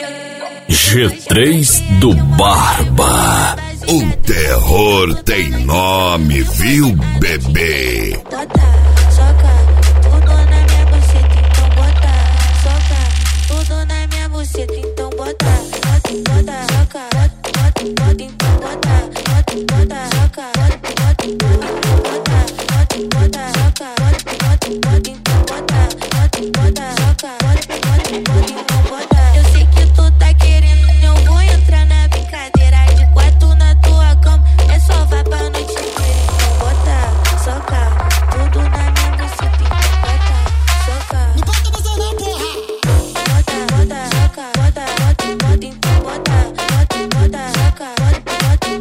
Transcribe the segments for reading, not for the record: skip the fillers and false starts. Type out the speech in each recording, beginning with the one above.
G3 do Barba. O terror tem nome, viu, bebê? Bota, soca, tudo na minha buceta, então bota, soca, tudo na minha buceta, então bota, bota, soca, bota, então bota, bota, soca, bota, soca, bota, então bota, soca, bota, então bota. Eu sei que tu tá querendo, eu vou entrar na brincadeira de quatro na tua cama, é só vá pra noite inteira, então bota, soca, tudo na minha buceta, então bota, soca. Não bota você não, porra! Bota, soca, bota, então bota, soca, bota,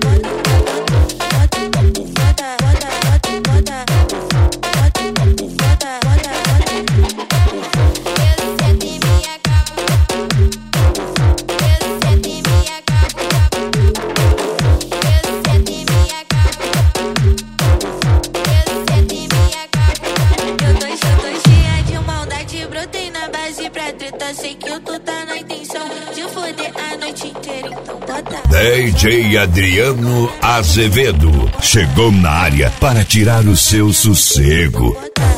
sei que tu tá na intenção de foder a noite inteira, então bota. DJ Adriano Azevedo chegou na área para tirar o seu sossego.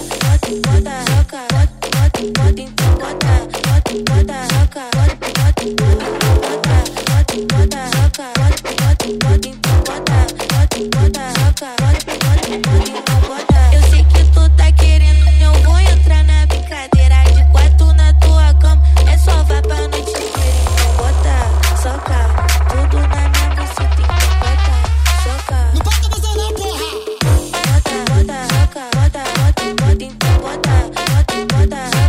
Eu sei que tu tá querendo, eu vou entrar na brincadeira de quatro na tua cama, é só vá pra noite inteira, então bota, soca, tudo na minha buceta, então bota, soca. Não bota você não, porra! Bota, soca, bota, então bota, bota,